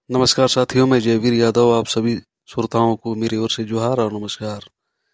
नमस्कार साथियों, मैं जयवीर यादव आप सभी श्रोताओं को मेरी ओर से जोहार और नमस्कार।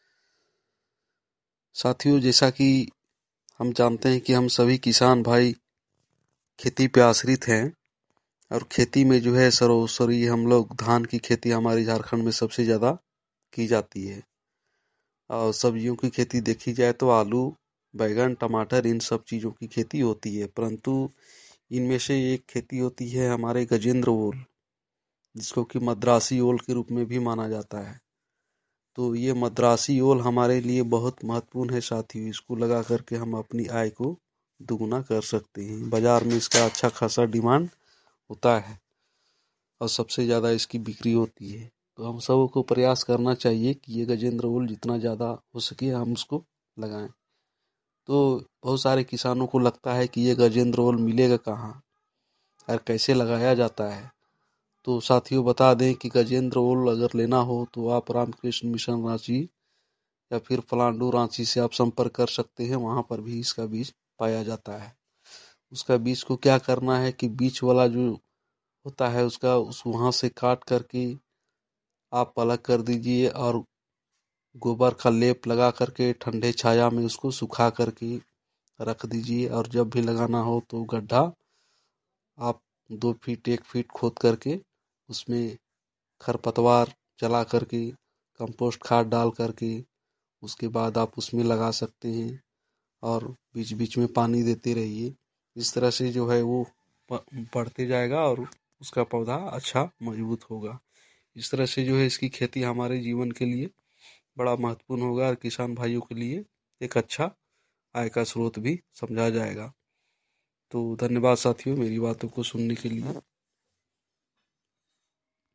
साथियों, जैसा कि हम जानते हैं कि हम सभी किसान भाई खेती पे आश्रित हैं और खेती में जो है सर्वोपरि हम लोग धान की खेती हमारे झारखंड में सबसे ज़्यादा की जाती है। और सब्जियों की खेती देखी जाए तो आलू, बैगन, टमाटर इन सब चीज़ों की खेती होती है, परंतु इनमें से एक खेती होती है हमारे गजेंद्र ओल, जिसको कि मद्रासी ओल के रूप में भी माना जाता है। तो ये मद्रासी ओल हमारे लिए बहुत महत्वपूर्ण है साथियों। इसको लगा करके हम अपनी आय को दुगुना कर सकते हैं। बाजार में इसका अच्छा खासा डिमांड होता है और सबसे ज़्यादा इसकी बिक्री होती है। तो हम सबों को प्रयास करना चाहिए कि ये गजेंद्र ओल जितना ज़्यादा हो सके हम उसको लगाएं। तो बहुत सारे किसानों को लगता है कि ये गजेंद्र ओल मिलेगा कहाँ और कैसे लगाया जाता है। तो साथियों, बता दें कि गजेंद्र ओल अगर लेना हो तो आप रामकृष्ण मिशन रांची या फिर पलांडू रांची से आप संपर्क कर सकते हैं। वहां पर भी इसका बीज पाया जाता है। उसका बीज को क्या करना है कि बीज वाला जो होता है उसका वहां से काट करके आप अलग कर दीजिए और गोबर का लेप लगा करके ठंडे छाया में उसको सुखा करके रख दीजिए। और जब भी लगाना हो तो गड्ढा आप 2 फीट 1 फीट खोद करके उसमें खरपतवार जला करके कंपोस्ट खाद डाल करके उसके बाद आप उसमें लगा सकते हैं और बीच बीच में पानी देते रहिए। इस तरह से जो है वो बढ़ते जाएगा और उसका पौधा अच्छा मजबूत होगा। इस तरह से जो है इसकी खेती हमारे जीवन के लिए बड़ा महत्वपूर्ण होगा और किसान भाइयों के लिए एक अच्छा आय का स्रोत भी समझा जाएगा। तो धन्यवाद साथियों मेरी बातों को सुनने के लिए।